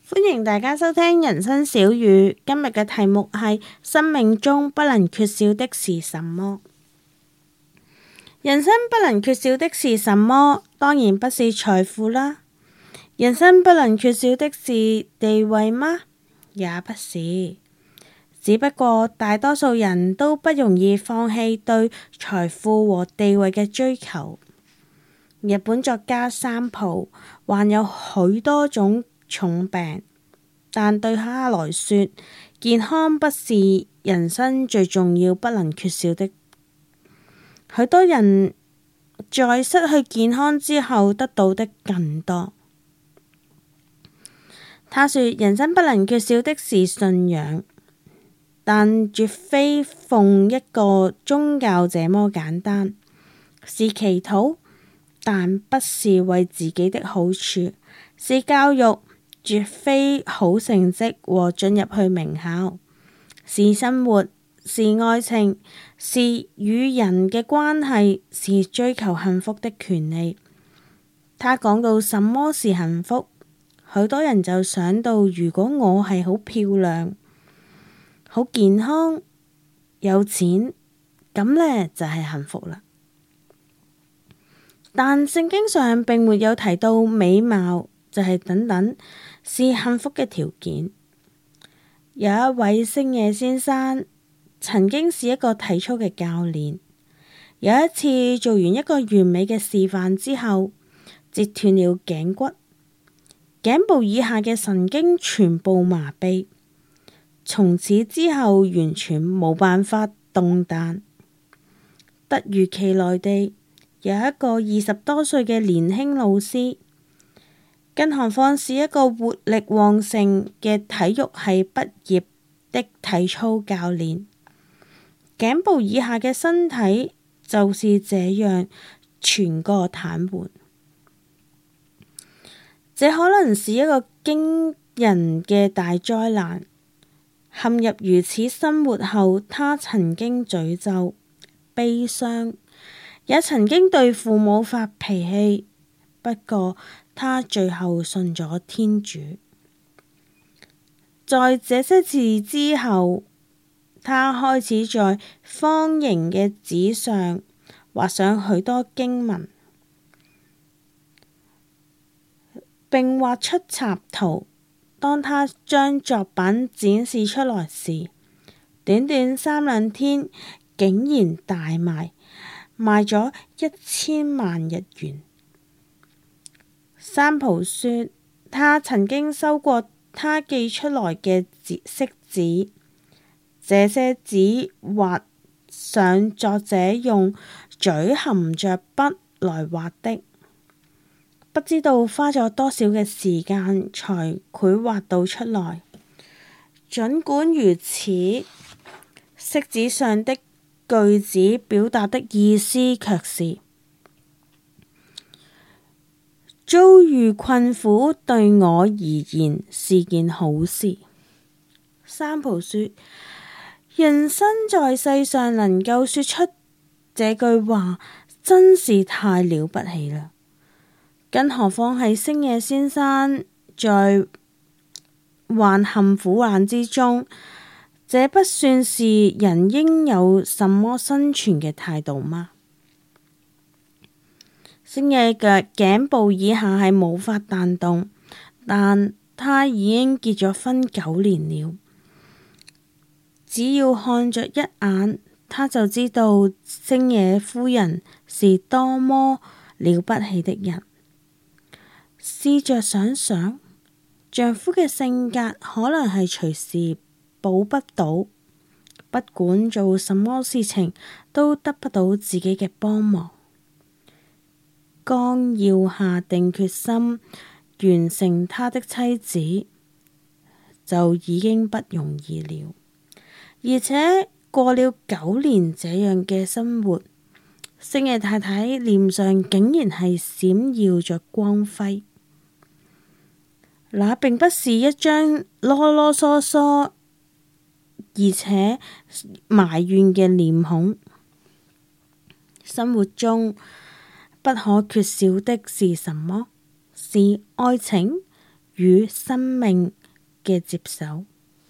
歡迎大家收聽人生小語。今日嘅題目係生命中不能缺少的是什麼？人生不能缺少的是什麼？當然不是財富啦。人生不能缺少的是地位嗎？也不是。只不過大多數人都不容易放棄對財富和地位嘅追求。日本作家三浦患有許多種重病，但對他來說，健康不是人生最重要不能缺少的。許多人在失去健康之後得到的更多。他說人生不能缺少的是信仰，但絕非奉一個宗教這麼簡單，是祈禱，但不是為自己的好處，是教育，絕非好成績和進入去名校，是生活，是愛情，是與人嘅關係，是追求幸福的權利。他講到什麼是幸福，許多人就想到如果我係好漂亮、好健康、有錢，咁呢就係幸福啦。但聖經上並沒有提到美貌就係等等是幸福嘅條件。有一位星野先生曾經是一個體操嘅教練，有一次做完一個完美嘅示範之後，折斷了頸骨，頸部以下嘅神經全部麻痹，從此之後完全冇辦法動彈。突如其來地，有一個20多歲嘅年輕老師，更何況是一個活力旺盛嘅體育系畢業的體操教練，頸部以下嘅身體就是這樣全個癱瘓。這可能是一個驚人嘅大災難。陷入如此生活後，他曾經詛咒、悲傷，也曾經對父母發脾氣。不過他最後信咗天主。在這些事之後，他開始在方形嘅紙上畫上許多經文，並畫出插圖。當他將作品展示出來時，短短3、2天竟然大賣，賣咗1000萬日元。三浦說，他曾經收過他寄出來嘅色紙，這些紙畫上作者用嘴含着筆來畫的。不知道花咗多少嘅時間才繪畫到出來。儘管如此，色紙上的句子表達的意思卻是：遭遇困苦對我而言是件好事。三浦說，人生在世上能夠說出這句話，真是太了不起了。更何況係星野先生在患陷苦難之中，這不算是人應有什麼生存嘅態度嗎？星野嘅頸部以下係無法彈動，但他已經結咗婚9年了。只要看着一眼，他就知道星野夫人是多麼了不起的人。試着想想，丈夫嘅性格可能係隨時保不到，不管做什麼事情都得不到自己嘅幫忙。剛要下定決心完成他的妻子，就已經不容易了。而且過了9年這樣嘅生活，星野太太臉上竟然係閃耀着光輝。那並不是一張囉囉嗦嗦而且埋怨嘅臉孔。生活中不可缺少的是什麼？是愛情、 與生命嘅接受。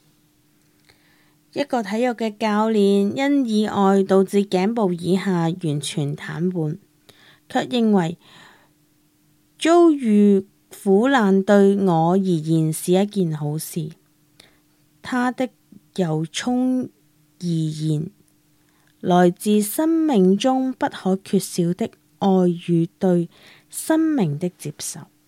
一個體育嘅教練因意外導致頸部以下完全癱瘓，卻認為遭遇苦難對我而言是一件好事。他的由衷而言，來自生命中不可缺少的愛與對生命的接受。